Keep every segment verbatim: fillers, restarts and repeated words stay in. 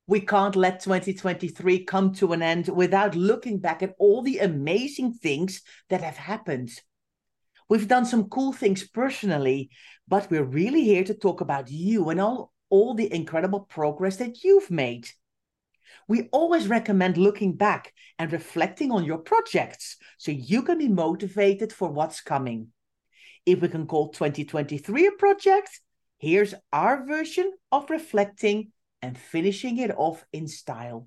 We can't let twenty twenty-three come to an end without looking back at all the amazing things that have happened. We've done some cool things personally, but we're really here to talk about you and all, all the incredible progress that you've made. We always recommend looking back and reflecting on your projects so you can be motivated for what's coming. If we can call twenty twenty-three a project, here's our version of reflecting and finishing it off in style.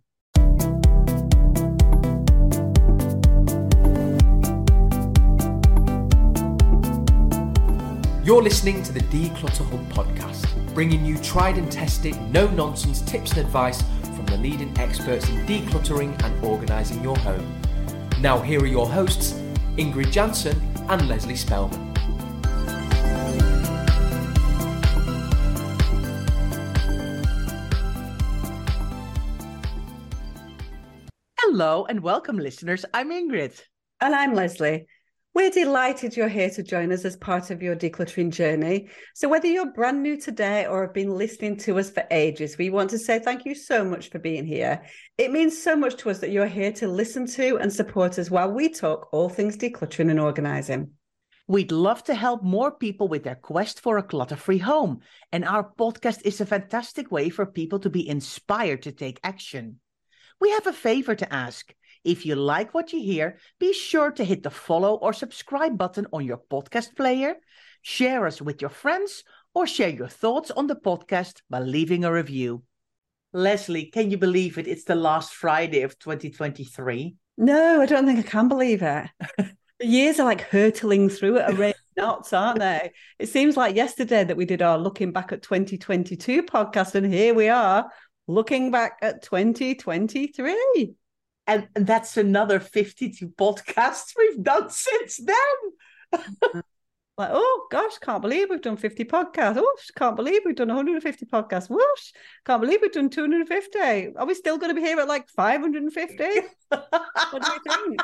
You're listening to the Declutter Hub podcast, bringing you tried and tested, no-nonsense tips and advice from the leading experts in decluttering and organising your home. Now here are your hosts, Ingrid Jansen and Leslie Spellman. Hello and welcome, listeners. I'm Ingrid. And I'm Leslie. We're delighted you're here to join us as part of your decluttering journey. So whether you're brand new today or have been listening to us for ages, we want to say thank you so much for being here. It means so much to us that you're here to listen to and support us while we talk all things decluttering and organising. We'd love to help more people with their quest for a clutter-free home. And our podcast is a fantastic way for people to be inspired to take action. We have a favor to ask. If you like what you hear, be sure to hit the follow or subscribe button on your podcast player, share us with your friends, or share your thoughts on the podcast by leaving a review. Leslie, can you believe it? It's the last Friday of twenty twenty-three. No, I don't think I can believe it. The years are like hurtling through at a rate of knots, aren't they? It seems like yesterday that we did our Looking Back at twenty twenty-two podcast, and here we are, looking back at twenty twenty-three. And that's another fifty-two podcasts we've done since then. Like, oh gosh, can't believe we've done fifty podcasts. Oh, can't believe we've done one hundred fifty podcasts. Whoosh, can't believe we've done two hundred fifty. Are we still going to be here at like five hundred fifty? What do you think?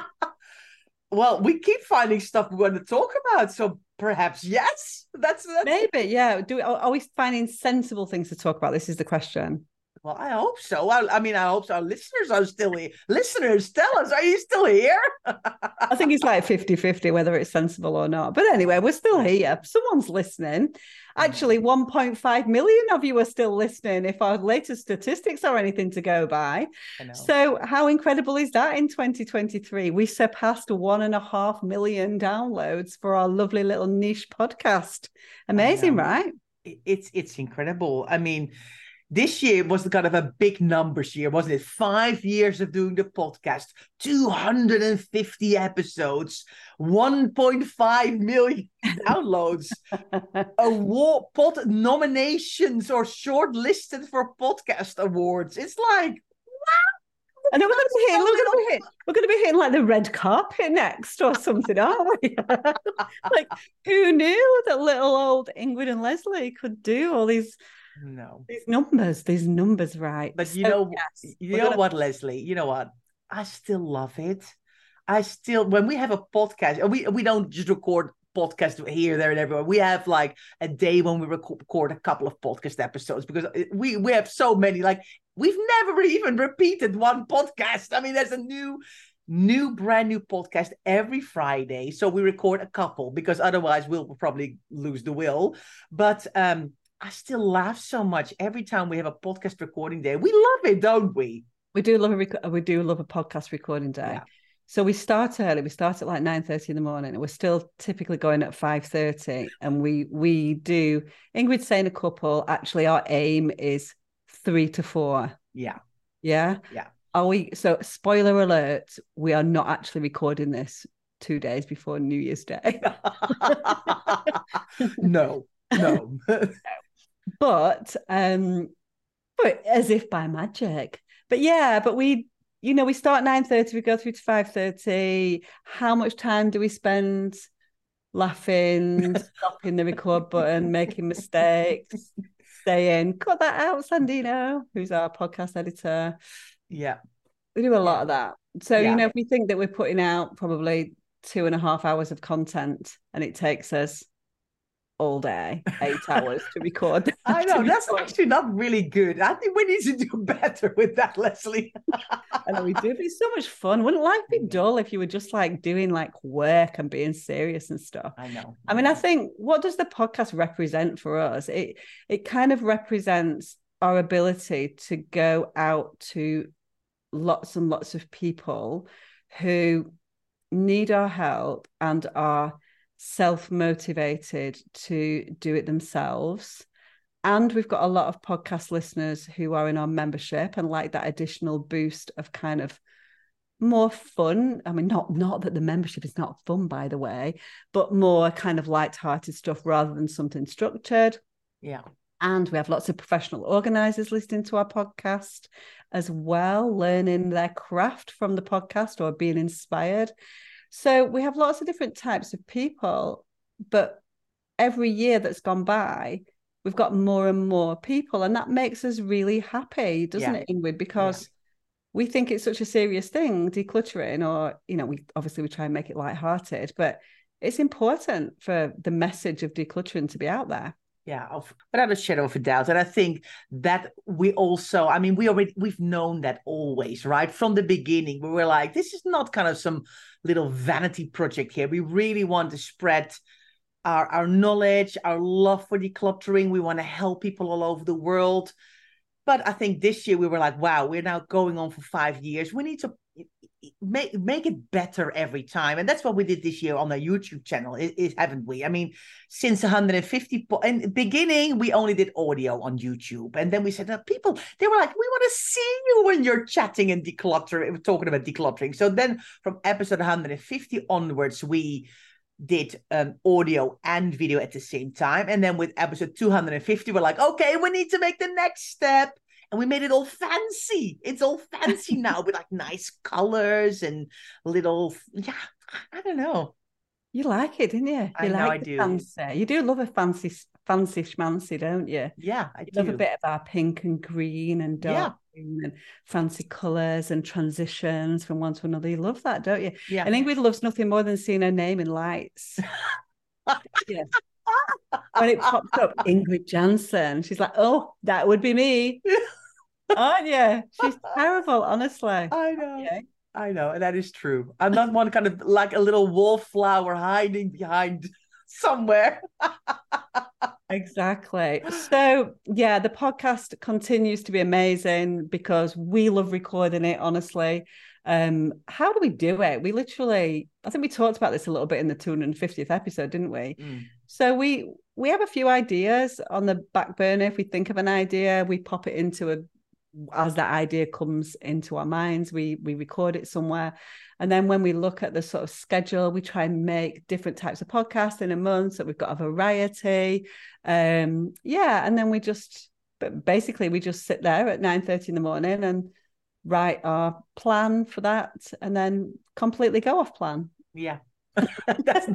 Well, we keep finding stuff we want to talk about, so perhaps yes. That's, that's... maybe, yeah. Do we, are we finding sensible things to talk about? This is the question. Well, I hope so. I, I mean, I hope so. Our listeners are still here. Listeners, tell us, are you still here? I think it's like fifty-fifty whether it's sensible or not. But anyway, we're still here. Someone's listening. Actually, one point five million of you are still listening if our latest statistics are anything to go by. So how incredible is that in twenty twenty-three? We surpassed one and a half million downloads for our lovely little niche podcast. Amazing, right? It's, it's incredible. I mean... This year was the kind of a big numbers year, wasn't it? Five years of doing the podcast, two hundred fifty episodes, one point five million downloads, award pod nominations or shortlisted for podcast awards. It's like, wow. And then we're going to be hitting, we're going to be hitting, we're going to be hitting like the red carpet next or something, aren't we? Like, who knew that little old Ingrid and Leslie could do all these? No, these numbers, these numbers, right? But you so, know, yes, you know gonna... what, Leslie? You know what? I still love it. I still, when we have a podcast, and we we don't just record podcasts here, there, and everywhere. We have like a day when we record a couple of podcast episodes because we we have so many. Like we've never even repeated one podcast. I mean, there's a new. New, brand new podcast every Friday. So we record a couple because otherwise we'll probably lose the will. But um. I still laugh so much every time we have a podcast recording day. We love it, don't we? We do love a rec- we do love a podcast recording day. Yeah. So we start early. We start at like nine thirty in the morning, and we're still typically going at five thirty. And we we do. Ingrid's saying a couple. Actually, our aim is three to four. Yeah. Yeah. Yeah. Are we? So spoiler alert: we are not actually recording this two days before New Year's Day. no. No. But um, but as if by magic. But yeah, but we, you know, we start nine thirty, we go through to five thirty. How much time do we spend laughing, stopping the record button, making mistakes, saying, cut that out, Sandino, who's our podcast editor. Yeah. We do a lot yeah. of that. So, yeah. you know, if we think that we're putting out probably two and a half hours of content and it takes us all day, eight hours to record. I know, to that's record. actually not really good. I think we need to do better with that, Leslie. I know we do, but it's so much fun. Wouldn't life be dull if you were just like doing like work and being serious and stuff? I know. I mean, I think, what does the podcast represent for us? It it kind of represents our ability to go out to lots and lots of people who need our help and are self-motivated to do it themselves. And we've got a lot of podcast listeners who are in our membership and like that additional boost of kind of more fun. I mean, not not that the membership is not fun, by the way, but more kind of light-hearted stuff rather than something structured. Yeah. And we have lots of professional organizers listening to our podcast as well, learning their craft from the podcast or being inspired. So we have lots of different types of people, but every year that's gone by, we've got more and more people, and that makes us really happy, doesn't yeah. it, Ingrid? Because yeah. we think it's such a serious thing, decluttering, or, you know, we obviously we try and make it lighthearted, but it's important for the message of decluttering to be out there. Yeah, without a shadow of a doubt. And I think that we also, I mean, we already, we've known that always, right? From the beginning, we were like, this is not kind of some little vanity project here. We really want to spread our, our knowledge, our love for decluttering. We want to help people all over the world. But I think this year we were like, wow, we're now going on for five years. We need to make make it better every time, and that's what we did this year on our YouTube channel, is, is haven't we? I mean, since one hundred fifty po- in the beginning, we only did audio on YouTube, and then we said, no, people, they were like, we want to see you when you're chatting and decluttering, talking about decluttering. So then, from episode one hundred fifty onwards, we did um, audio and video at the same time, and then with episode two hundred fifty, we're like, okay, we need to make the next step. And we made it all fancy. It's all fancy now with like nice colors and little, yeah, I don't know. You like it, didn't you? You I like know I the do. Fancy. You do love a fancy, fancy schmancy, don't you? Yeah, I you do. Love a bit of our pink and green and dark yeah. green and fancy colors and transitions from one to another. You love that, don't you? Yeah. And Ingrid loves nothing more than seeing her name in lights. yeah. When it popped up, Ingrid Jansen, she's like, oh, that would be me. Aren't you? She's terrible, honestly. I know. Okay. I know. And that is true. I'm not one kind of like a little wallflower hiding behind somewhere. Exactly. So, yeah, the podcast continues to be amazing because we love recording it, honestly. Um, how do we do it? We literally, I think we talked about this a little bit in the two hundred fiftieth episode, didn't we? Mm. So we we have a few ideas on the back burner. If we think of an idea, we pop it into a, as that idea comes into our minds, we we record it somewhere. And then when we look at the sort of schedule, we try and make different types of podcasts in a month. So we've got a variety. Um, yeah. And then we just, but basically we just sit there at nine thirty in the morning and write our plan for that and then completely go off plan. Yeah. That's...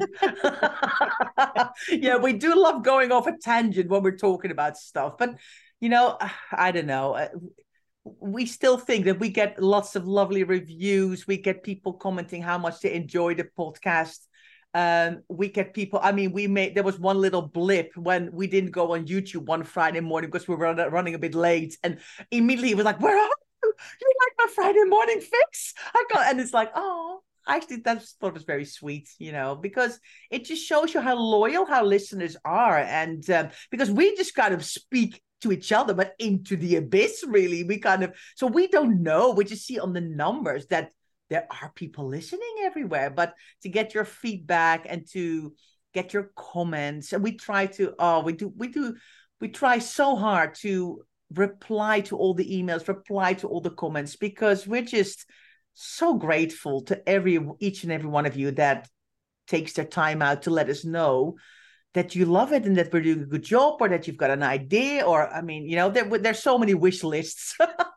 yeah, we do love going off a tangent when we're talking about stuff. But, you know, I don't know. We still think that we get lots of lovely reviews. We get people commenting how much they enjoy the podcast. Um, we get people, I mean, we made, there was one little blip when we didn't go on YouTube one Friday morning because we were running a bit late. And immediately it was like, where are you? You like my Friday morning fix? I got, and it's like, oh, actually, that thought was very sweet, you know, because it just shows you how loyal our listeners are. And um, because we just kind of speak to each other, but into the abyss, really. We kind of, so we don't know. We just see on the numbers that there are people listening everywhere. But to get your feedback and to get your comments, and we try to, oh, we do, we do, we try so hard to reply to all the emails, reply to all the comments, because we're just so grateful to every each and every one of you that takes their time out to let us know that you love it and that we're doing a good job, or that you've got an idea, or I mean, you know, there, there's so many wish lists.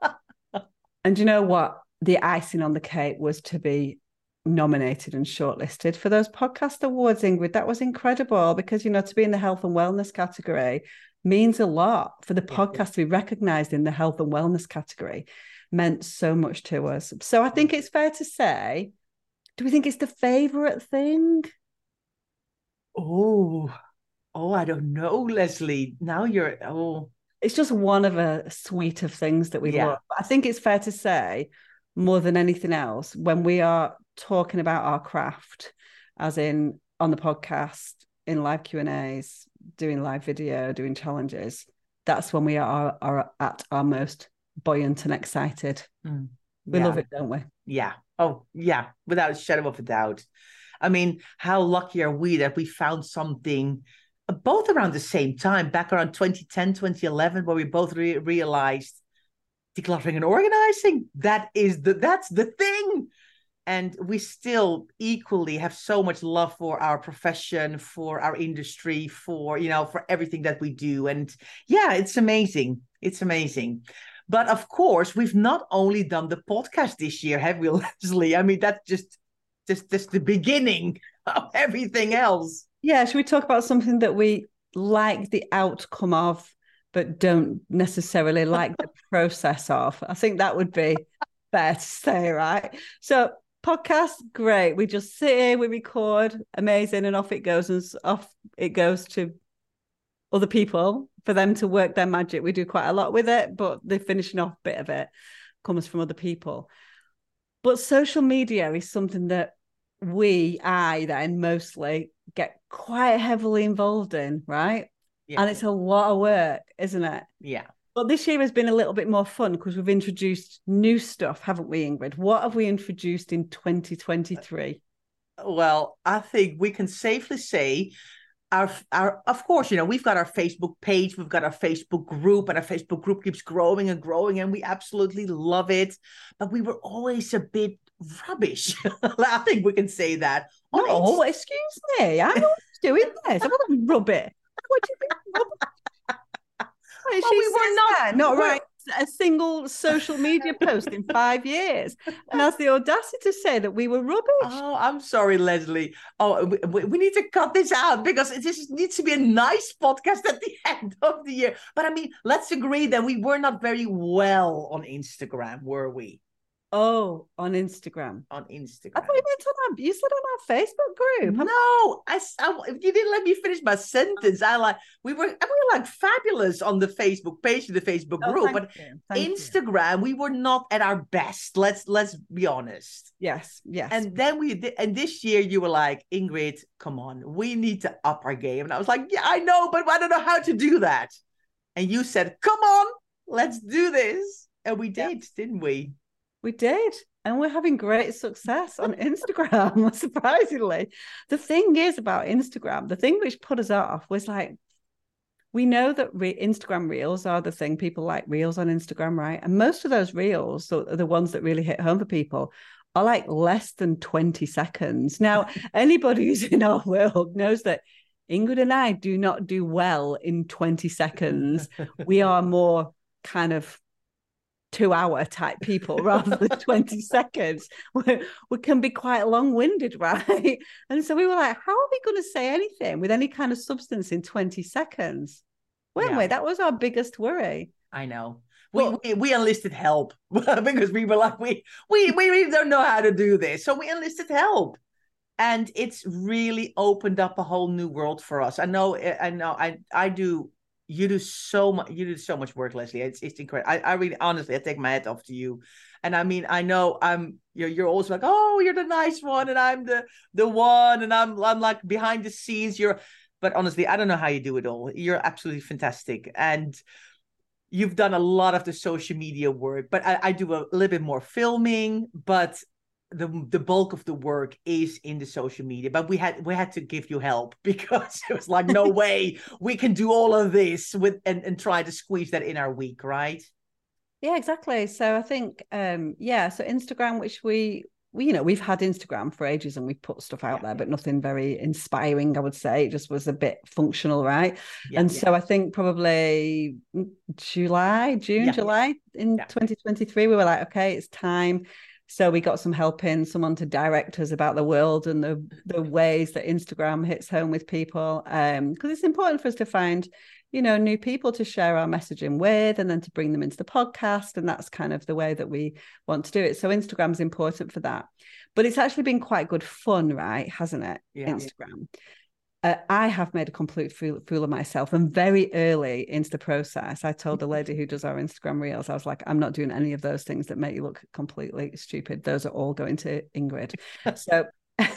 And you know what? The icing on the cake was to be nominated and shortlisted for those podcast awards, Ingrid. That was incredible because, you know, to be in the health and wellness category means a lot. For the podcast yeah. to be recognized in the health and wellness category meant so much to us. So I think it's fair to say, do we think it's the favorite thing? Oh, Oh, I don't know, Leslie. Now you're, oh. It's just one of a suite of things that we Yeah. love. I think it's fair to say, more than anything else, when we are talking about our craft, as in on the podcast, in live Q and A's, doing live video, doing challenges, that's when we are, are at our most buoyant and excited. Mm. We Yeah. love it, don't we? Yeah. Oh, yeah. Without a shadow of a doubt. I mean, how lucky are we that we found something both around the same time, back around twenty ten, twenty eleven, where we both re- realized decluttering and organizing, that is the, that's the thing. And we still equally have so much love for our profession, for our industry, for, you know, for everything that we do. And yeah, it's amazing. It's amazing. But of course, we've not only done the podcast this year, have we, Leslie? I mean, that's just, just, just the beginning of everything else. Yeah, should we talk about something that we like the outcome of, but don't necessarily like the process of? I think that would be fair to say, right? So podcast, great. We just sit here, we record, amazing, and off it goes, and off it goes to other people for them to work their magic. We do quite a lot with it, but the finishing off bit of it comes from other people. But social media is something that we, I then mostly get quite heavily involved in, right? Yeah. And it's a lot of work, isn't it? Yeah. But this year has been a little bit more fun because we've introduced new stuff, haven't we, Ingrid? What have we introduced in twenty twenty-three? Well, I think we can safely say our, our, of course, you know, we've got our Facebook page, we've got our Facebook group, and our Facebook group keeps growing and growing, and we absolutely love it. But we were always a bit rubbish. I think we can say that. Oh, Inst- excuse me. I'm always doing this. I want to rub it. What do you mean rub it? Well, she we were not, that, not right a single social media post in five years, and has the audacity to say that we were rubbish. Oh, I'm sorry, Leslie. Oh, we, we need to cut this out because it just needs to be a nice podcast at the end of the year. But I mean, let's agree that we were not very well on Instagram, were we? Oh, on Instagram. On Instagram. I thought you meant on our, you said on our Facebook group. No, I, I, you didn't let me finish my sentence. I like, we were, we were like fabulous on the Facebook page, the Facebook oh, group, but Instagram, you. we were not at our best. Let's, let's be honest. Yes. Yes. And then we did, and this year you were like, Ingrid, come on, we need to up our game. And I was like, yeah, I know, but I don't know how to do that. And you said, come on, let's do this. And we did, yep. didn't we? We did. And we're having great success on Instagram, surprisingly. The thing is about Instagram, the thing which put us off was like, we know that re- Instagram Reels are the thing. People like Reels on Instagram, right? And most of those Reels, so the ones that really hit home for people, are like less than twenty seconds. Now, anybody who's in our world knows that Ingrid and I do not do well in twenty seconds. We are more kind of two hour type people rather than twenty seconds. We, we can be quite long-winded, right? And so we were like, how are we going to say anything with any kind of substance in twenty seconds? Weren't yeah. we? That was our biggest worry. I know. We, well, we, we enlisted help because we were like, we, we, we really don't know how to do this. So we enlisted help. And it's really opened up a whole new world for us. I know, I know, I, I do You do so much. You do so much work, Leslie. It's it's incredible. I, I really, honestly, I take my hat off to you. And I mean, I know I'm. You're you're always like, oh, you're the nice one, and I'm the the one, and I'm I'm like behind the scenes. You're, but honestly, I don't know how you do it all. You're absolutely fantastic, and you've done a lot of the social media work. But I, I do a little bit more filming, but the the bulk of the work is in the social media. But we had we had to give you help because it was like, no way we can do all of this with and, and try to squeeze that in our week, right? Yeah, exactly. So I think um yeah, so Instagram, which we we you know we've had Instagram for ages and we put stuff out yeah. there, but nothing very inspiring, I would say. It just was a bit functional, right? Yeah, and yeah. so I think probably July, June, yeah. July in yeah. twenty twenty-three, we were like, okay, it's time. So we got some help in, someone to direct us about the world and the, the ways that Instagram hits home with people. Um, because it's important for us to find, you know, new people to share our messaging with and then to bring them into the podcast. And that's kind of the way that we want to do it. So Instagram's important for that. But it's actually been quite good fun, right? Hasn't it? Yeah. Instagram. Uh, I have made a complete fool, fool of myself. And very early into the process, I told the lady who does our Instagram reels, I was like, I'm not doing any of those things that make you look completely stupid. Those are all going to Ingrid. So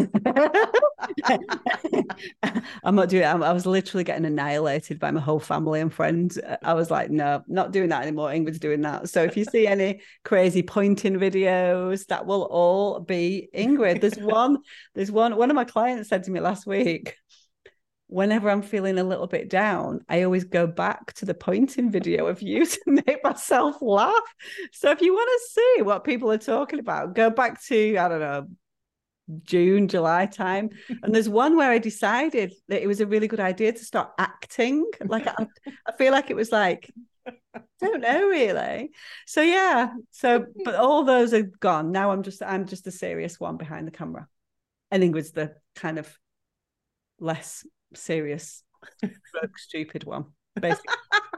I'm not doing it. I was literally getting annihilated by my whole family and friends. I was like, no, not doing that anymore. Ingrid's doing that. So if you see any crazy pointing videos, that will all be Ingrid. There's one, there's one, one of my clients said to me last week, whenever I'm feeling a little bit down, I always go back to the pointing video of you to make myself laugh. So if you want to see what people are talking about, go back to, I don't know, June, July time. And there's one where I decided that it was a really good idea to start acting. Like I, I feel like it was like, I don't know really. So yeah. So, but all those are gone. Now I'm just, I'm just the serious one behind the camera. And Ingrid's the kind of less serious, stupid one, basically.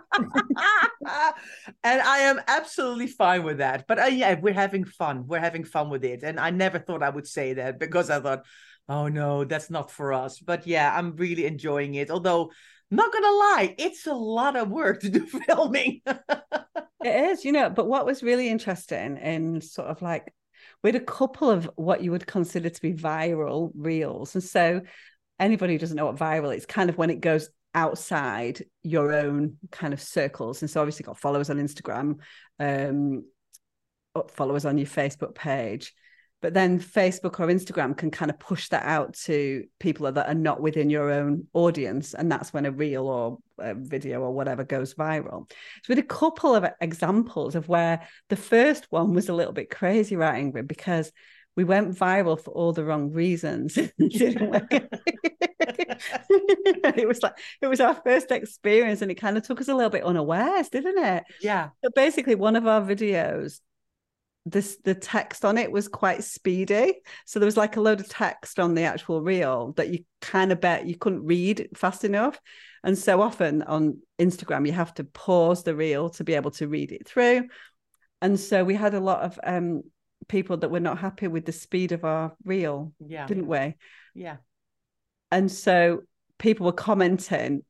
And I am absolutely fine with that. But uh, yeah, we're having fun. We're having fun with it. And I never thought I would say that because I thought, oh no, that's not for us. But yeah, I'm really enjoying it. Although, not gonna lie, it's a lot of work to do filming. It is, you know, but what was really interesting in sort of like, we had a couple of what you would consider to be viral reels. And so anybody who doesn't know what viral is, it's kind of when it goes outside your own kind of circles. And so obviously got followers on Instagram, um, followers on your Facebook page, but then Facebook or Instagram can kind of push that out to people that are not within your own audience. And that's when a reel or a video or whatever goes viral. So we had a couple of examples of where the first one was a little bit crazy, right, Ingrid? Because we went viral for all the wrong reasons. It was like, it was our first experience and it kind of took us a little bit unawares, didn't it? Yeah. But basically one of our videos, this the text on it was quite speedy. So there was like a load of text on the actual reel that you kind of bet you couldn't read fast enough. And so often on Instagram, you have to pause the reel to be able to read it through. And so we had a lot of um, people that were not happy with the speed of our reel, yeah. didn't we? Yeah. And so people were commenting.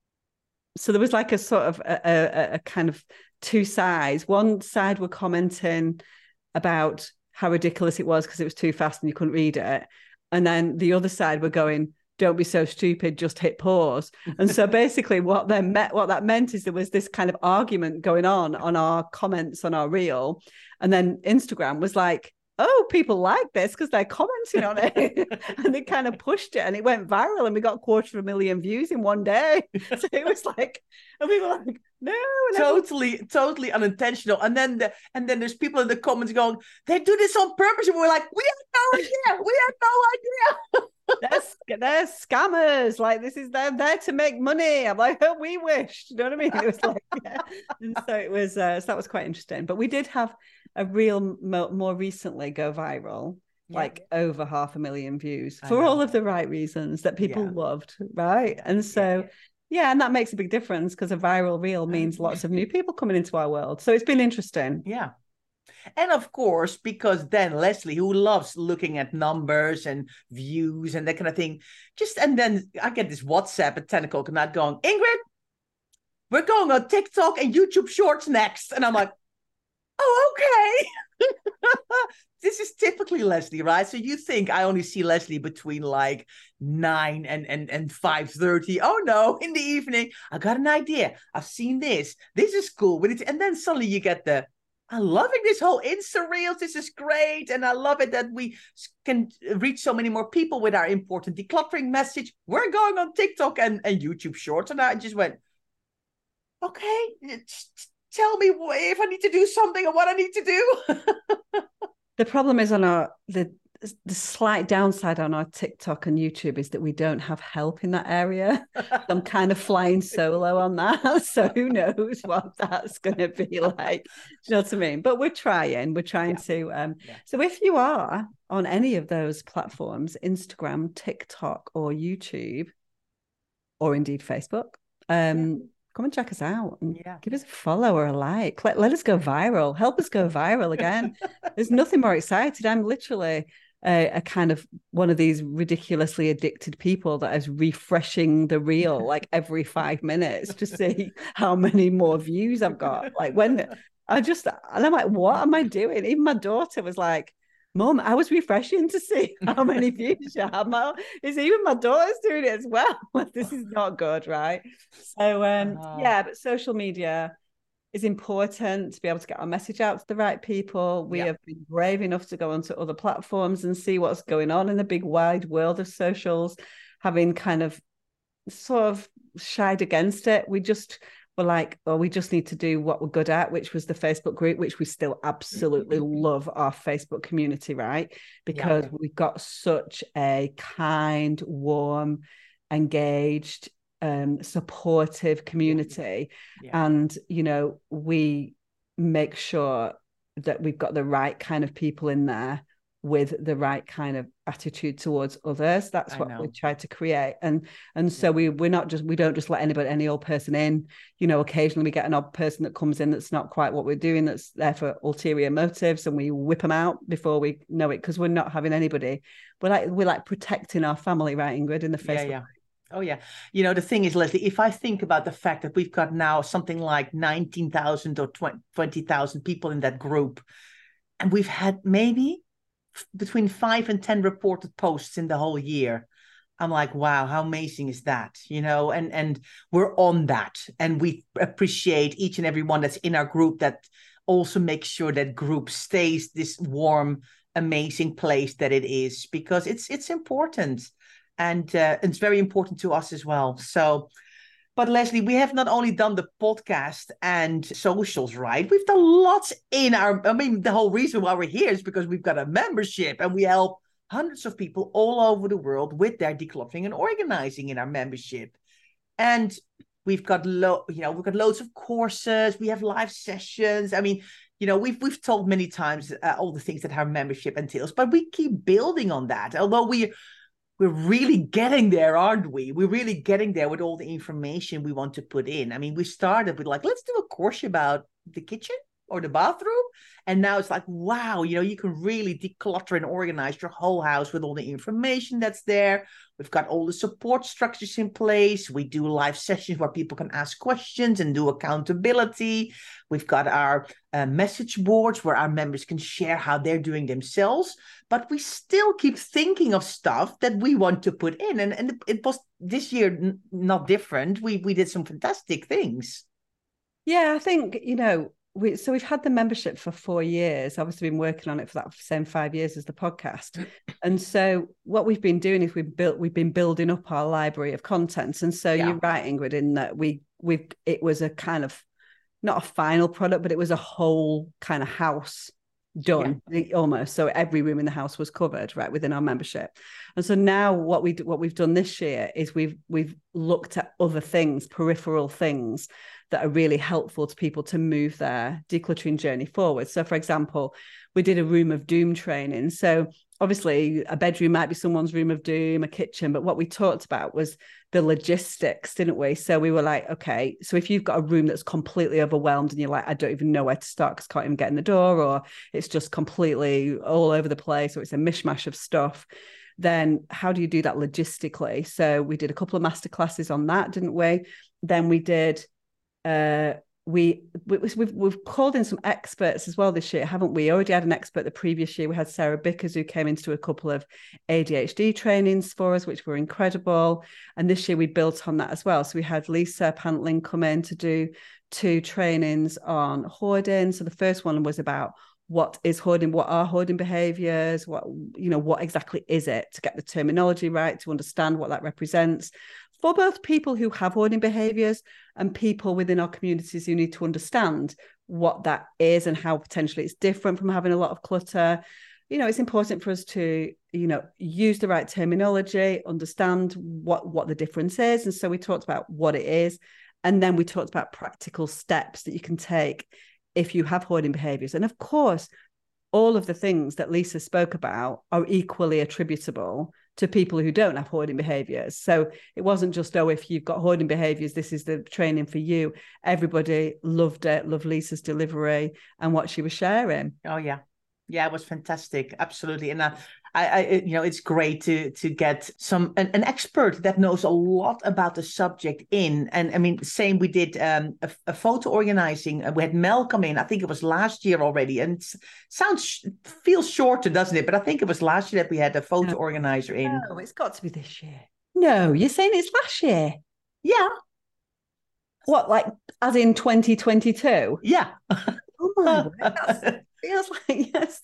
So there was like a sort of a, a, a kind of two sides. One side were commenting about how ridiculous it was because it was too fast and you couldn't read it. And then the other side were going, don't be so stupid, just hit pause. And so basically what they met, what that meant is there was this kind of argument going on on our comments on our reel. And then Instagram was like, oh, people like this because they're commenting on it. And they kind of pushed it and it went viral and we got a quarter of a million views in one day. So it was like, and we were like, no. Totally, everyone... totally unintentional. And then the, and then there's people in the comments going, they do this on purpose. And we're like, we had no idea. We had no idea. They're, they're scammers. Like this is they're there to make money. I'm like, oh, we wish. You know what I mean? It was like, yeah. And so it was. Uh, so that was quite interesting. But we did have a reel mo- more recently go viral, yeah. like over half a million views for all of the right reasons that people yeah. loved, right? And so. Yeah. Yeah, and that makes a big difference because a viral reel means lots of new people coming into our world. So it's been interesting. Yeah. And of course, because then Leslie, who loves looking at numbers and views and that kind of thing, just, and then I get this WhatsApp at ten o'clock at night going, Ingrid, we're going on TikTok and YouTube Shorts next. And I'm like, oh, okay. This is typically Leslie, right? So you think I only see Leslie between like nine and and and five thirty. Oh no, in the evening, I got an idea. I've seen this. This is cool. And then suddenly you get the, I'm loving this whole Insta Reels. This is great. And I love it that we can reach so many more people with our important decluttering message. We're going on TikTok and, and YouTube Shorts. And I just went, okay, tell me if I need to do something or what I need to do. The problem is on our the the slight downside on our TikTok and YouTube is that we don't have help in that area. I'm kind of flying solo on that. So who knows what that's going to be like. Do you know what I mean? But we're trying. We're trying yeah. to. Um, yeah. So if you are on any of those platforms, Instagram, TikTok, or YouTube, or indeed Facebook, um, yeah. come and check us out and yeah. give us a follow or a like. Let, let us go viral. Help us go viral again. There's nothing more excited. I'm literally a, a kind of one of these ridiculously addicted people that is refreshing the reel like every five minutes to see how many more views I've got. Like when I just, and I'm like, what am I doing? Even my daughter was like, Mum, I was refreshing to see how many views you have. My, it's even my daughter's doing it as well. This is not good, right? So, um, uh-huh. yeah, but social media is important to be able to get our message out to the right people. We yep. have been brave enough to go onto other platforms and see what's going on in the big wide world of socials, having kind of sort of shied against it. We just were like, oh, we just need to do what we're good at, which was the Facebook group, which we still absolutely love our Facebook community, right? Because yep. we've got such a kind, warm, engaged, um supportive community. Yeah. And you know, we make sure that we've got the right kind of people in there with the right kind of attitude towards others. That's what we try to create. And and so yeah. we we're not just we don't just let anybody any old person in. You know, occasionally we get an odd person that comes in that's not quite what we're doing, that's there for ulterior motives, and we whip them out before we know it, because we're not having anybody. We're like we're like protecting our family, right, Ingrid, in the Facebook. Yeah, yeah. Oh, yeah. You know, the thing is, Leslie, if I think about the fact that we've got now something like nineteen thousand or twenty thousand people in that group, and we've had maybe between five and ten reported posts in the whole year, I'm like, wow, how amazing is that? You know, and, and we're on that, and we appreciate each and every one that's in our group, that also makes sure that group stays this warm, amazing place that it is, because it's it's important. And uh, it's very important to us as well. So, but Leslie, we have not only done the podcast and socials, right? We've done lots in our, I mean, the whole reason why we're here is because we've got a membership, and we help hundreds of people all over the world with their decluttering and organizing in our membership. And we've got, lo- you know, we've got loads of courses. We have live sessions. I mean, you know, we've we've told many times uh, all the things that our membership entails, but we keep building on that. Although we We're really getting there, aren't we? We're really getting there with all the information we want to put in. I mean, we started with like, let's do a course about the kitchen or the bathroom. And now it's like, wow, you know, you can really declutter and organize your whole house with all the information that's there. We've got all the support structures in place. We do live sessions where people can ask questions and do accountability. We've got our uh, message boards where our members can share how they're doing themselves. But we still keep thinking of stuff that we want to put in. And, and it was this year n- not different. We we did some fantastic things. Yeah, I think, you know, we so we've had the membership for four years. Obviously been working on it for that same five years as the podcast. And so what we've been doing is we've built we've been building up our library of content. And so yeah. you're right, Ingrid, in that we we it was a kind of not a final product, but it was a whole kind of house done yeah. almost. So every room in the house was covered, right, within our membership. And so now what we what we've done this year is we've we've looked at other things, peripheral things that are really helpful to people to move their decluttering journey forward. So for example, we did a room of doom training. So obviously a bedroom might be someone's room of doom, a kitchen, but what we talked about was the logistics, didn't we? So we were like, okay, so if you've got a room that's completely overwhelmed and you're like, I don't even know where to start because I can't even get in the door, or it's just completely all over the place, or it's a mishmash of stuff, then how do you do that logistically? So we did a couple of masterclasses on that, didn't we? Then we did uh we, we we've we've called in some experts as well this year, haven't we? Already had an expert the previous year. We had Sarah Bickers, who came into a couple of A D H D trainings for us, which were incredible. And this year we built on that as well. So we had Lisa Pantling come in to do two trainings on hoarding. So the first one was about what is hoarding, what are hoarding behaviors, what, you know, what exactly is it, to get the terminology right, to understand what that represents, for both people who have hoarding behaviors and people within our communities who need to understand what that is and how potentially it's different from having a lot of clutter. You know, it's important for us to, you know, use the right terminology, understand what, what the difference is. And so we talked about what it is. And then we talked about practical steps that you can take if you have hoarding behaviors. And of course, all of the things that Lisa spoke about are equally attributable to people who don't have hoarding behaviors. So it wasn't just, oh, if you've got hoarding behaviors, this is the training for you. Everybody loved it, loved Lisa's delivery and what she was sharing. Oh, yeah. Yeah, it was fantastic. Absolutely. And I, I, I you know, it's great to to get some an, an expert that knows a lot about the subject in. And I mean, same we did um, a, a photo organizing. We had Mel come in. I think it was last year already. And it sounds feels shorter, doesn't it? But I think it was last year that we had a photo no. organizer in. No, it's got to be this year. No, you're saying it's last year? Yeah. What, like as in twenty twenty-two? Yeah. Oh my word, that feels like yes.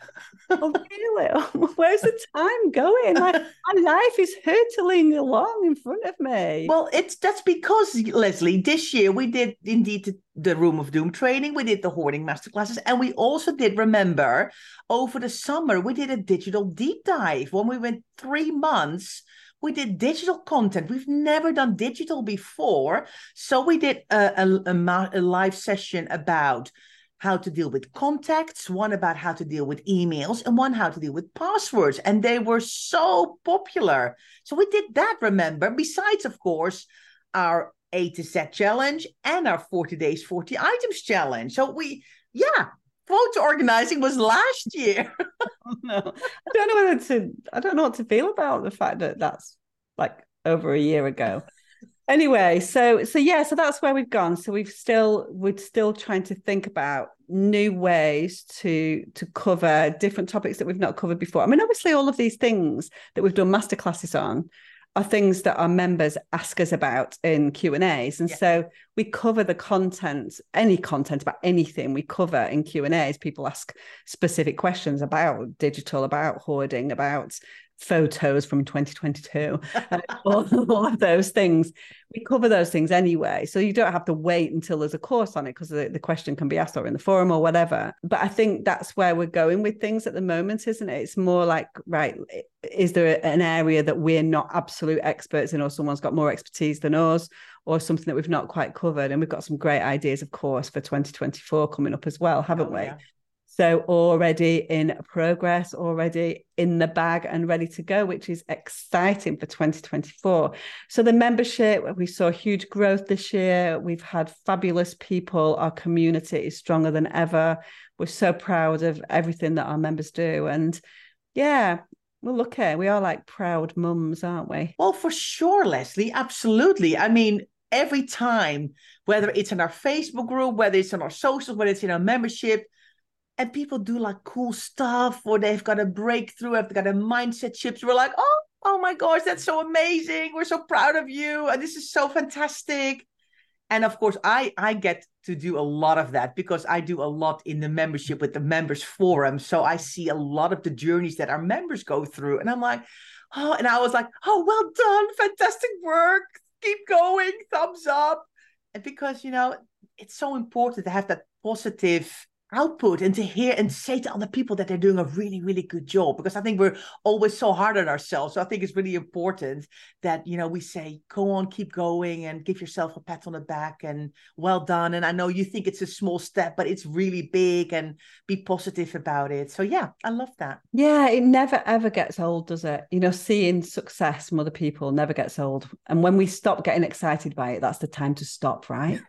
Oh, really? Where's the time going? Like, my life is hurtling along in front of me. Well, it's that's because, Leslie, this year we did indeed the, the Room of Doom training, we did the hoarding masterclasses, and we also did, remember, over the summer, we did a digital deep dive. When we went three months, we did digital content. We've never done digital before. So we did a, a, a, a live session about how to deal with contacts, one about how to deal with emails, and one how to deal with passwords. And they were so popular. So we did that, remember, besides, of course, our A to Z challenge and our forty days, forty items challenge. So we, yeah, photo organizing was last year. No, I don't know whether to, I don't know what to feel about the fact that that's like over a year ago. Anyway, so so yeah, so that's where we've gone. So we've still we're still trying to think about new ways to to cover different topics that we've not covered before. I mean, obviously, all of these things that we've done masterclasses on are things that our members ask us about in Q and A's, and yeah. So we cover the content, any content about anything we cover in Q and A's. People ask specific questions about digital, about hoarding, about photos from twenty twenty-two, uh, all, all of those things. We cover those things anyway. So you don't have to wait until there's a course on it, because the, the question can be asked or in the forum or whatever. But I think that's where we're going with things at the moment, isn't it? It's more like, right, is there an area that we're not absolute experts in, or someone's got more expertise than us, or something that we've not quite covered? And we've got some great ideas, of course, for twenty twenty-four coming up as well, haven't oh, we? Yeah. So already in progress, already in the bag and ready to go, which is exciting for twenty twenty-four. So the membership, we saw huge growth this year. We've had fabulous people. Our community is stronger than ever. We're so proud of everything that our members do. And yeah, well, look at, we are like proud mums, aren't we? Well, for sure, Leslie, absolutely. I mean, every time, whether it's in our Facebook group, whether it's on our socials, whether it's in our membership, and people do like cool stuff, or they've got a breakthrough, they've got a mindset shift. We're like, oh, oh my gosh, that's so amazing. We're so proud of you. And this is so fantastic. And of course, I, I get to do a lot of that because I do a lot in the membership with the members forum. So I see a lot of the journeys that our members go through. And I'm like, oh, and I was like, oh, well done. Fantastic work. Keep going. Thumbs up. And because, you know, it's so important to have that positive output and to hear and say to other people that they're doing a really, really good job, because I think we're always so hard on ourselves. So I think it's really important that, you know, we say, go on, keep going, and give yourself a pat on the back and well done. And I know you think it's a small step, but it's really big, and be positive about it. So yeah, I love that. Yeah, it never, ever gets old, does it? You know, seeing success from other people never gets old. And when we stop getting excited by it, that's the time to stop, right?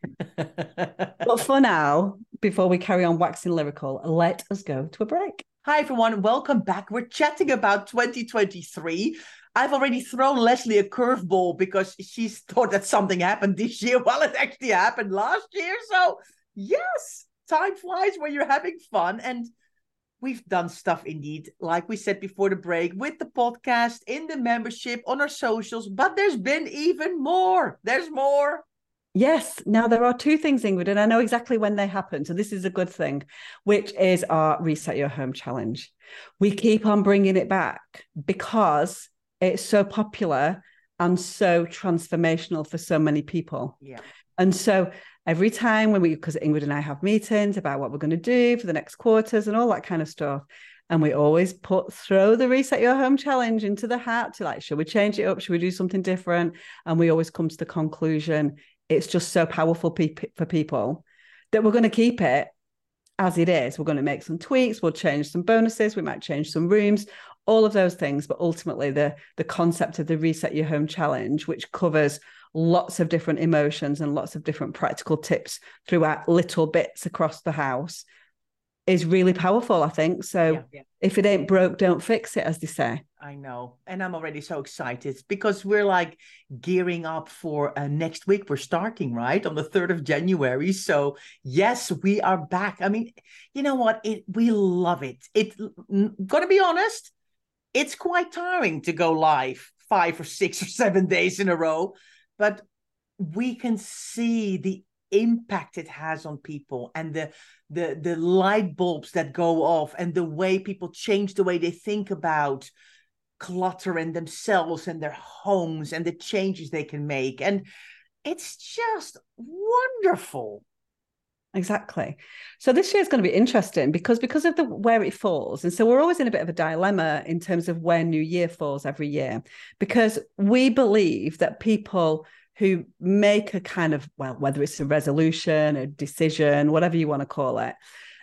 But for now, before we carry on waxing lyrical, let us go to a break. Hi, everyone. Welcome back. We're chatting about twenty twenty-three. I've already thrown Leslie a curveball because she's thought that something happened this year. Well, it actually happened last year. So yes, time flies when you're having fun. And we've done stuff indeed, like we said before the break, with the podcast, in the membership, on our socials. But there's been even more. There's more. Yes. Now, there are two things, Ingrid, and I know exactly when they happen. So this is a good thing, which is our Reset Your Home Challenge. We keep on bringing it back because it's so popular and so transformational for so many people. Yeah. And so every time when we, because Ingrid and I have meetings about what we're going to do for the next quarters and all that kind of stuff, and we always put, throw the Reset Your Home Challenge into the hat to like, should we change it up? Should we do something different? And we always come to the conclusion, it's just so powerful pe- for people that we're going to keep it as it is. We're going to make some tweaks. We'll change some bonuses. We might change some rooms, all of those things. But ultimately, the, the concept of the Reset Your Home Challenge, which covers lots of different emotions and lots of different practical tips throughout little bits across the house, is really powerful, I think. So Yeah, yeah. if it ain't broke, don't fix it, as they say. I know. And I'm already so excited because we're like gearing up for uh, next week. We're starting, right? On the third of January. So yes, we are back. I mean, you know what? It we love it. It gonna be honest, it's quite tiring to go live five or six or seven days in a row, but we can see the impact it has on people and the the the light bulbs that go off and the way people change the way they think about clutter in themselves and their homes and the changes they can make. And it's just wonderful. Exactly. So this year is going to be interesting because because of the where it falls. And so we're always in a bit of a dilemma in terms of where New Year falls every year, because we believe that people who make a kind of, well, whether it's a resolution, a decision, whatever you want to call it,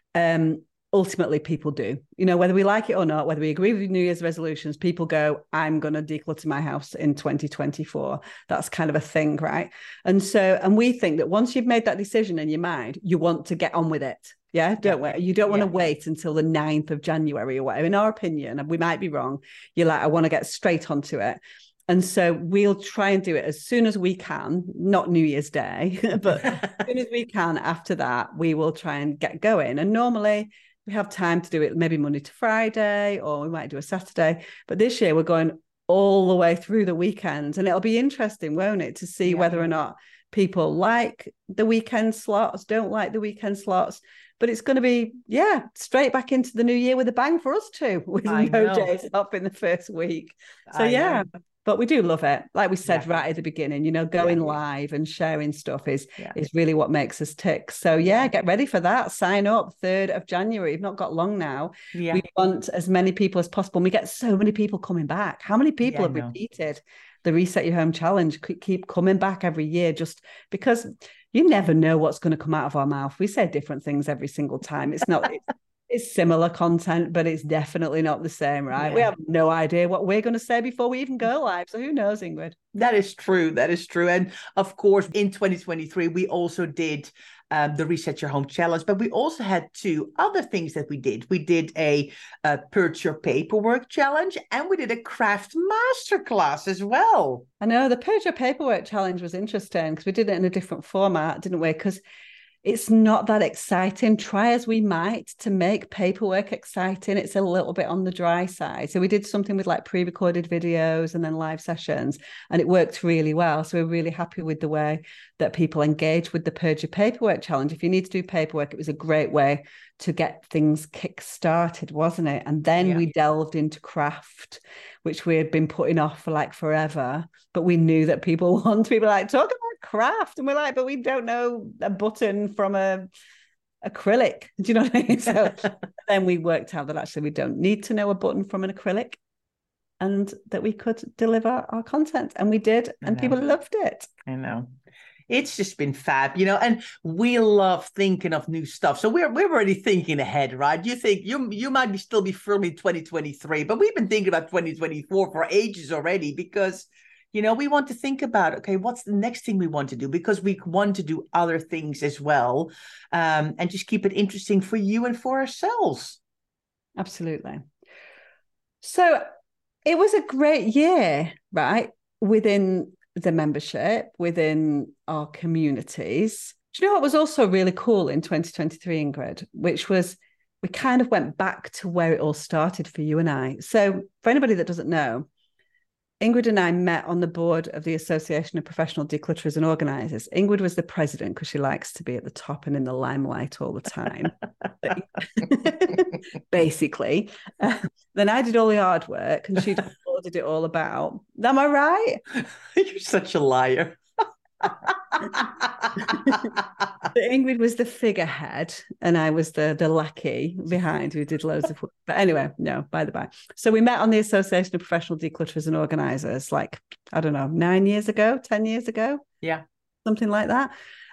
um, ultimately people do, you know, whether we like it or not, whether we agree with New Year's resolutions, people go, I'm going to declutter my house in twenty twenty-four. That's kind of a thing, right? And so, and we think that once you've made that decision in your mind, you want to get on with it. Yeah, don't yeah. You don't want yeah. to wait until the ninth of January or whatever. In our opinion, and we might be wrong, you're like, I want to get straight onto it. And so we'll try and do it as soon as we can, not New Year's Day, but as soon as we can after that, we will try and get going. And normally we have time to do it maybe Monday to Friday, or we might do a Saturday. But this year we're going all the way through the weekend. And it'll be interesting, won't it, to see yeah. whether or not people like the weekend slots, don't like the weekend slots. But it's going to be, yeah, straight back into the new year with a bang for us too, with I no know. days off in the first week. So I yeah. know. But we do love it. Like we said yeah. right at the beginning, you know, going yeah. live and sharing stuff is, yeah. is really what makes us tick. So yeah, get ready for that. Sign up third of January. We've not got long now. Yeah. We want as many people as possible. And we get so many people coming back. How many people yeah, have repeated the Reset Your Home Challenge? Keep coming back every year just because you never know what's going to come out of our mouth. We say different things every single time. It's not... It's, It's similar content, but it's definitely not the same, right? Yeah. We have no idea what we're going to say before we even go live. So who knows, Ingrid? That is true. That is true. And of course, in twenty twenty-three, we also did um, the Reset Your Home Challenge, but we also had two other things that we did. We did a, a Purge Your Paperwork Challenge, and we did a Craft Masterclass as well. I know the Purge Your Paperwork Challenge was interesting because we did it in a different format, didn't we? Because it's not that exciting. Try as we might to make paperwork exciting, it's a little bit on the dry side. So we did something with like pre-recorded videos and then live sessions, and it worked really well. So we're really happy with the way that people engage with the Purge Your Paperwork Challenge. If you need to do paperwork, it was a great way to get things kick-started, wasn't it? And then yeah. we delved into craft, which we had been putting off for like forever, but we knew that people want to be like, talk about craft. And we're like, but we don't know a button from a acrylic. Do you know what I mean? So then we worked out that actually we don't need to know a button from an acrylic and that we could deliver our content. And we did, and people loved it. I know. It's just been fab, you know, and we love thinking of new stuff. So we're we're already thinking ahead, right? You think you you might be still be filming twenty twenty-three, but we've been thinking about twenty twenty-four for ages already because, you know, we want to think about, okay, what's the next thing we want to do? Because we want to do other things as well, um, and just keep it interesting for you and for ourselves. Absolutely. So it was a great year, right? Within the membership, within our communities. Do you know what was also really cool in twenty twenty-three, Ingrid, which was we kind of went back to where it all started for you and I. So for anybody that doesn't know, Ingrid and I met on the board of the Association of Professional Declutterers and Organisers. Ingrid was the president because she likes to be at the top and in the limelight all the time, basically. Uh, then I did all the hard work and she did it all about. Am I right? You're such a liar. Ingrid was the figurehead and I was the, the lackey behind who did loads of work. But anyway, no, by the by. So we met on the Association of Professional Declutterers and Organisers like, I don't know, nine years ago, ten years ago. Yeah. Something like that.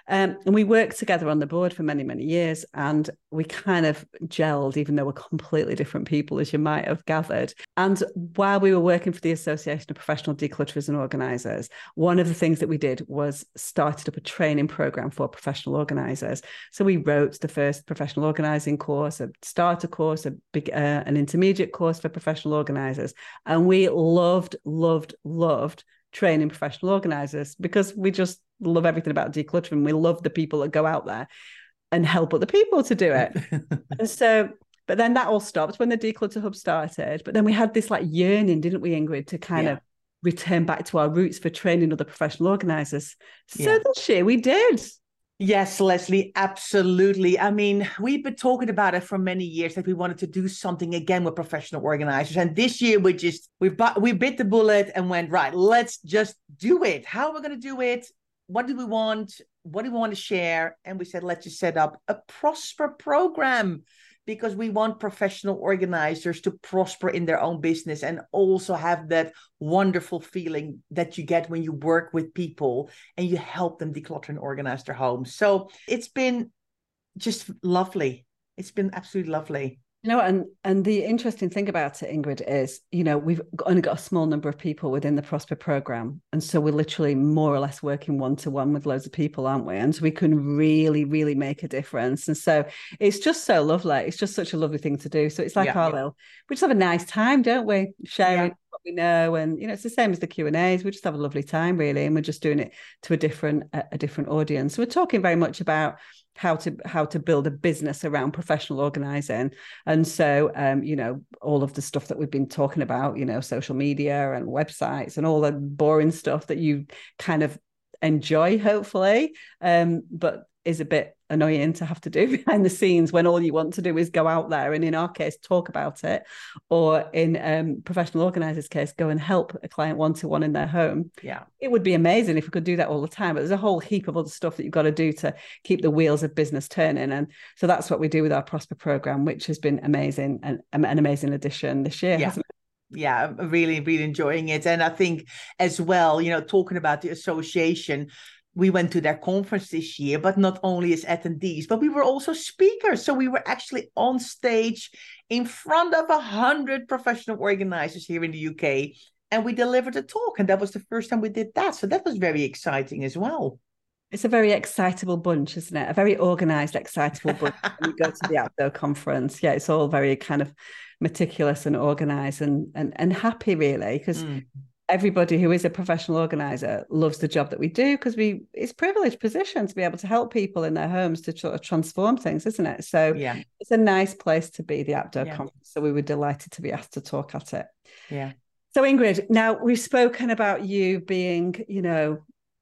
Um, and we worked together on the board for many, many years, and we kind of gelled, even though we're completely different people, as you might have gathered. And while we were working for the Association of Professional Declutterers and Organisers, one of the things that we did was started up a training program for professional organisers. So we wrote the first professional organising course, a starter course, a big, uh, an intermediate course for professional organisers. And we loved, loved, loved training professional organisers because we just love everything about decluttering. We love the people that go out there and help other people to do it. And so, but then that all stopped when the Declutter Hub started. But then we had this like yearning, didn't we, Ingrid, to kind yeah. of return back to our roots for training other professional organisers. So yeah. this year we did. Yes, Leslie, absolutely. I mean, we've been talking about it for many years that we wanted to do something again with professional organizers. And this year we just, we, we bit the bullet and went, right, let's just do it. How are we going to do it? What do we want? What do we want to share? And we said, let's just set up a Prosper program, because we want professional organizers to prosper in their own business and also have that wonderful feeling that you get when you work with people and you help them declutter and organize their homes. So it's been just lovely. It's been absolutely lovely. You know, and and the interesting thing about it, Ingrid, is, you know, we've only got a small number of people within the Prosper program. And so we're literally more or less working one-to-one with loads of people, aren't we? And so we can really, really make a difference. And so it's just so lovely. It's just such a lovely thing to do. So it's like yeah, our yeah. little, we just have a nice time, don't we? Sharing yeah. what we know. And, you know, it's the same as the Q and A's. We just have a lovely time, really. And we're just doing it to a different, a, a different audience. So we're talking very much about how to how to build a business around professional organizing. And so um you know, all of the stuff that we've been talking about, you know, social media and websites and all the boring stuff that you kind of enjoy, hopefully, um but is a bit annoying to have to do behind the scenes when all you want to do is go out there and, in our case, talk about it, or in um, professional organisers' case, go and help a client one-to-one in their home. Yeah, it would be amazing if we could do that all the time, but there's a whole heap of other stuff that you've got to do to keep the wheels of business turning. And so that's what we do with our Prosper program, which has been amazing and an amazing addition this year, yeah. hasn't it? Yeah, I'm really, really enjoying it. And I think as well, you know, talking about the association, we went to their conference this year, but not only as attendees, but we were also speakers. So we were actually on stage in front of a hundred professional organizers here in the U K, and we delivered a talk. And that was the first time we did that. So that was very exciting as well. It's a very excitable bunch, isn't it? A very organized, excitable bunch when you go to the outdoor conference. Yeah, it's all very kind of meticulous and organized and and, and happy, really, because mm. everybody who is a professional organizer loves the job that we do, because we it's a privileged position to be able to help people in their homes to sort of transform things, isn't it? So yeah. it's a nice place to be, the outdoor yeah. conference. So we were delighted to be asked to talk at it. Yeah. So Ingrid, now we've spoken about you being, you know,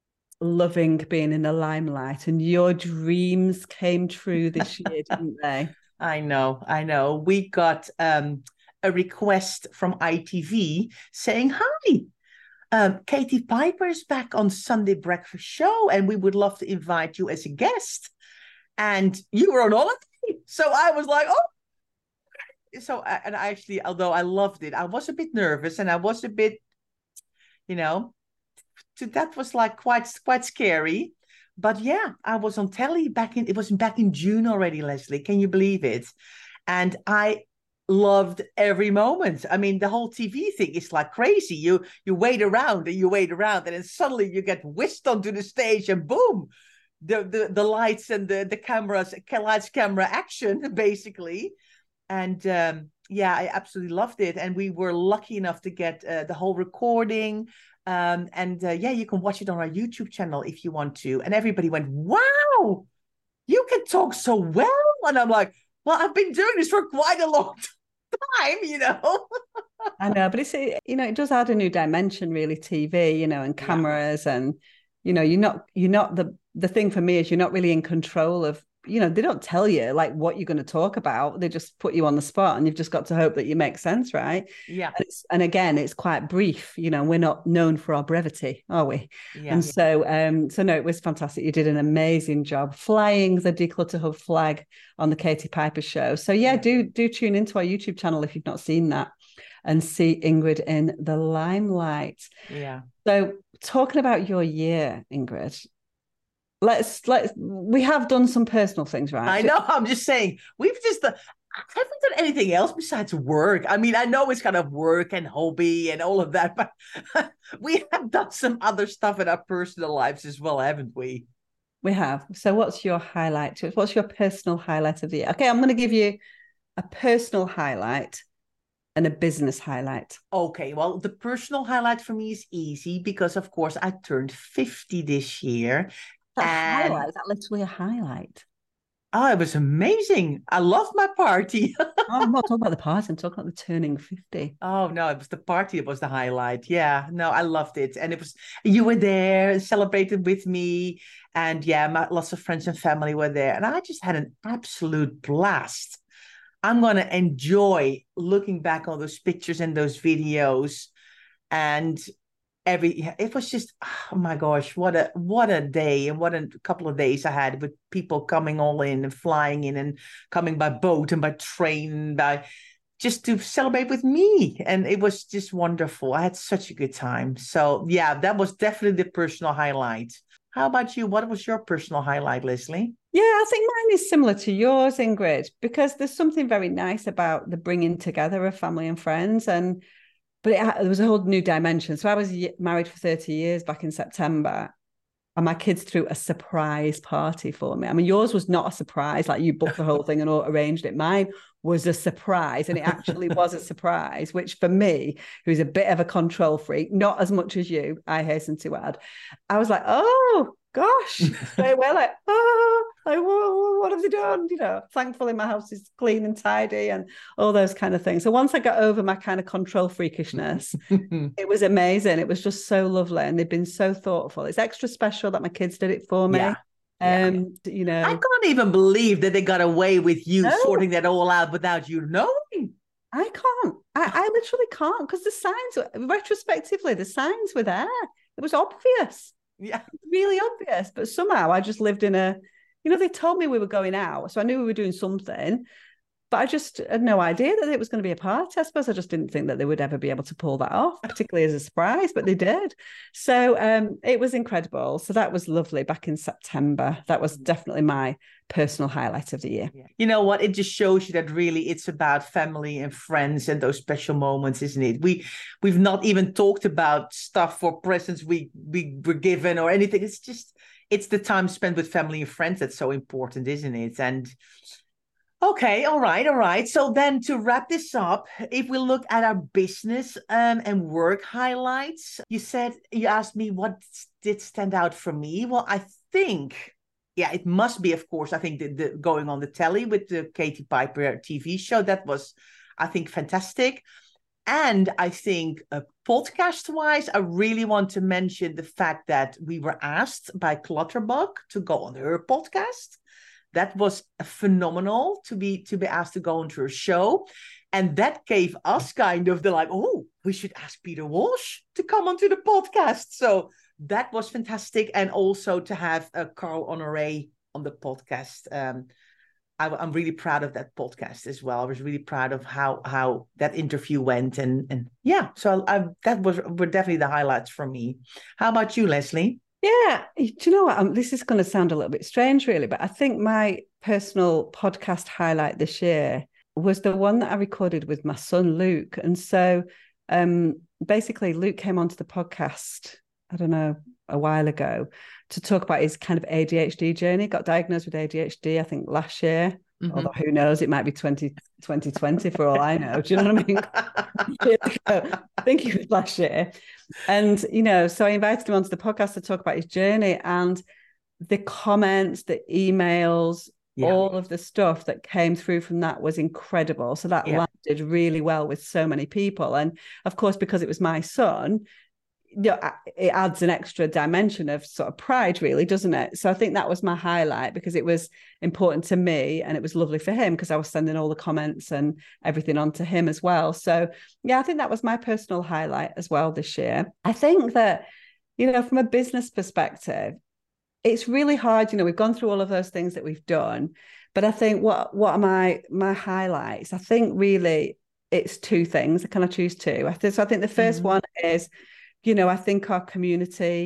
loving being in the limelight, and your dreams came true this year, didn't they? I know, I know. We got um, a request from I T V saying, hi, um, Katie Piper is back on Sunday Breakfast Show, and we would love to invite you as a guest. And you were on holiday. So I was like, oh. So, and I actually, although I loved it, I was a bit nervous, and I was a bit, you know, to, that was like quite, quite scary. But yeah, I was on telly back in, it was back in June already, Leslie. Can you believe it? And I loved every moment. I mean, the whole T V thing is like crazy. You you wait around and you wait around, and then suddenly you get whisked onto the stage, and boom, the the, the lights and the, the cameras, lights, camera, action, basically. And um, yeah, I absolutely loved it. And we were lucky enough to get uh, the whole recording. Um, and uh, yeah, you can watch it on our YouTube channel if you want to. And everybody went, wow, you can talk so well. And I'm like, well, I've been doing this for quite a long time, you know. I know, but it's, you know, it does add a new dimension, really, T V, you know, and cameras. Yeah. And, you know, you're not, you're not the, the thing for me is you're not really in control of, you know, they don't tell you like what you're going to talk about. They just put you on the spot, and you've just got to hope that you make sense, right? Yeah. And, it's, and again, it's quite brief. You know, we're not known for our brevity, are we? Yeah. And so, um, so no, it was fantastic. You did an amazing job flying the Declutter Hub flag on the Katie Piper show. So yeah, yeah, do do tune into our YouTube channel if you've not seen that, and see Ingrid in the limelight. Yeah. So talking about your year, Ingrid, let's let's we have done some personal things, right? I know. I'm just saying we've just uh, haven't done anything else besides work. I mean, I know it's kind of work and hobby and all of that, but we have done some other stuff in our personal lives as well, haven't we? We have. So what's your highlight? What's your personal highlight of the year? Okay, I'm going to give you a personal highlight and a business highlight. Okay, well, the personal highlight for me is easy because, of course, I turned fifty this year. That and... highlight, is that literally a highlight? Oh, it was amazing. I loved my party. Oh, I'm not talking about the party. I'm talking about the turning fifty. Oh, no, it was the party. It was the highlight. Yeah, no, I loved it. And it was, you were there and celebrated with me. And yeah, my, lots of friends and family were there. And I just had an absolute blast. I'm going to enjoy looking back on those pictures and those videos. And every it was just, oh my gosh, what a what a day and what a couple of days I had with people coming all in and flying in and coming by boat and by train and by just to celebrate with me. And it was just wonderful. I had such a good time. So yeah, that was definitely the personal highlight. How about you? What was your personal highlight, Leslie? Yeah, I think mine is similar to yours, Ingrid, because there's something very nice about the bringing together of family and friends. And But it, there was a whole new dimension. So I was married for thirty years back in September, and my kids threw a surprise party for me. I mean, yours was not a surprise, like you booked the whole thing and arranged it. Mine was a surprise, and it actually was a surprise, which for me, who's a bit of a control freak, not as much as you, I hasten to add, I was like, oh, gosh, very well, like, oh, like, whoa, what have they done? You know, thankfully my house is clean and tidy and all those kind of things. So once I got over my kind of control freakishness, it was amazing. It was just so lovely. And they've been so thoughtful. It's extra special that my kids did it for me. Yeah. Um, yeah. You know, I can't even believe that they got away with you no. sorting that all out without you knowing. I can't. I, I literally can't, because the signs, retrospectively, the signs were there. It was obvious. Yeah, really obvious. But somehow I just lived in a, you know, they told me we were going out, so I knew we were doing something, but I just had no idea that it was going to be a party. I suppose I just didn't think that they would ever be able to pull that off, particularly as a surprise, but they did. So um, it was incredible. So that was lovely back in September. That was definitely my personal highlight of the year. You know what? It just shows you that really it's about family and friends and those special moments, isn't it? We, we've not even talked about stuff for presents we, we were given or anything. It's just, it's the time spent with family and friends that's so important, isn't it? And okay, all right, all right. So then to wrap this up, if we look at our business um, and work highlights, you said, you asked me what did stand out for me. Well, I think, yeah, it must be, of course, I think the, the going on the telly with the Katie Piper T V show. That was, I think, fantastic. And I think uh, podcast-wise, I really want to mention the fact that we were asked by Clutterbug to go on her podcast. That was phenomenal to be to be asked to go onto her show. And that gave us kind of the like, oh, we should ask Peter Walsh to come onto the podcast. So that was fantastic. And also to have uh, Carl Honoré on the podcast. Um, I, I'm really proud of that podcast as well. I was really proud of how how that interview went. And, and yeah, so I, that was were definitely the highlights for me. How about you, Leslie? Yeah, do you know what? Um, this is going to sound a little bit strange, really, but I think my personal podcast highlight this year was the one that I recorded with my son, Luke. And so um, basically, Luke came onto the podcast, I don't know, a while ago to talk about his kind of A D H D journey. Got diagnosed with A D H D, I think, last year. Mm-hmm. Although who knows, it might be twenty twenty for all I know. Do you know what I mean? I think it was last year. And, you know, so I invited him onto the podcast to talk about his journey, and the comments, the emails, yeah. all of the stuff that came through from that was incredible. So that yeah. landed really well with so many people. And of course, because it was my son, you know, it adds an extra dimension of sort of pride, really, doesn't it? So I think that was my highlight, because it was important to me and it was lovely for him, because I was sending all the comments and everything on to him as well. So yeah, I think that was my personal highlight as well this year. I think that, you know, from a business perspective, it's really hard. You know, we've gone through all of those things that we've done, but I think what what are my my highlights? I think really it's two things. Can I choose two? I think so. I think the first mm-hmm. one is, you know, I think our community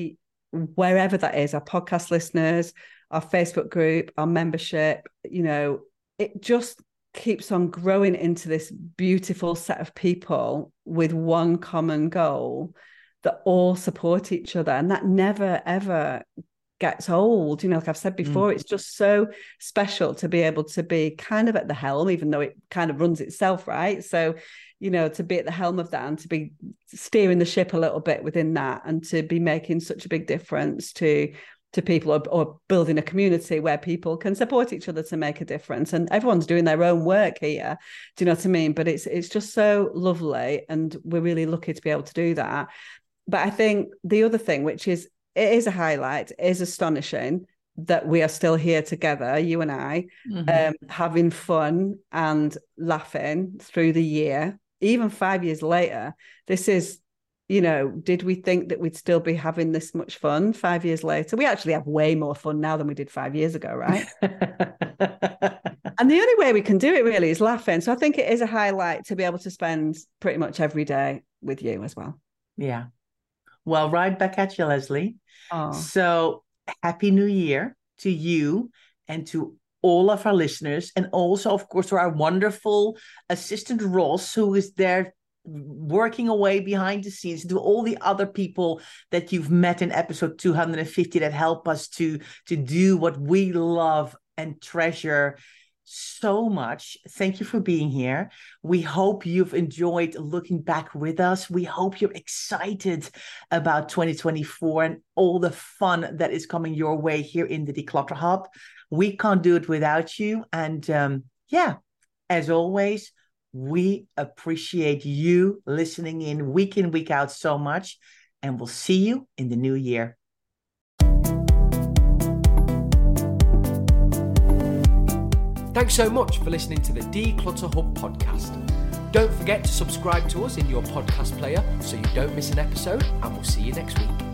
wherever that is, our podcast listeners, our Facebook group, our membership, you know, it just keeps on growing into this beautiful set of people with one common goal that all support each other. And that never, ever gets old. You know, like I've said before, mm. it's just so special to be able to be kind of at the helm, even though it kind of runs itself, right? So, you know, to be at the helm of that and to be steering the ship a little bit within that and to be making such a big difference to to people, or, or building a community where people can support each other to make a difference. And everyone's doing their own work here. Do you know what I mean? But it's it's just so lovely. And we're really lucky to be able to do that. But I think the other thing, which is, it is a highlight, it is astonishing that we are still here together, you and I, mm-hmm. um, having fun and laughing through the year. Even five years later, this is, you know, did we think that we'd still be having this much fun five years later? We actually have way more fun now than we did five years ago, right? And the only way we can do it really is laughing. So I think it is a highlight to be able to spend pretty much every day with you as well. Yeah. Well, right back at you, Leslie. Oh. So happy New Year to you and to all of our listeners. And also, of course, to our wonderful assistant, Ross, who is there working away behind the scenes, to all the other people that you've met in episode two hundred fifty that help us to, to do what we love and treasure so much. Thank you for being here. We hope you've enjoyed looking back with us. We hope you're excited about twenty twenty-four and all the fun that is coming your way here in the Declutter Hub. We can't do it without you. And um, yeah, as always, we appreciate you listening in week in, week out so much. And we'll see you in the new year. Thanks so much for listening to the Declutter Hub podcast. Don't forget to subscribe to us in your podcast player so you don't miss an episode, and we'll see you next week.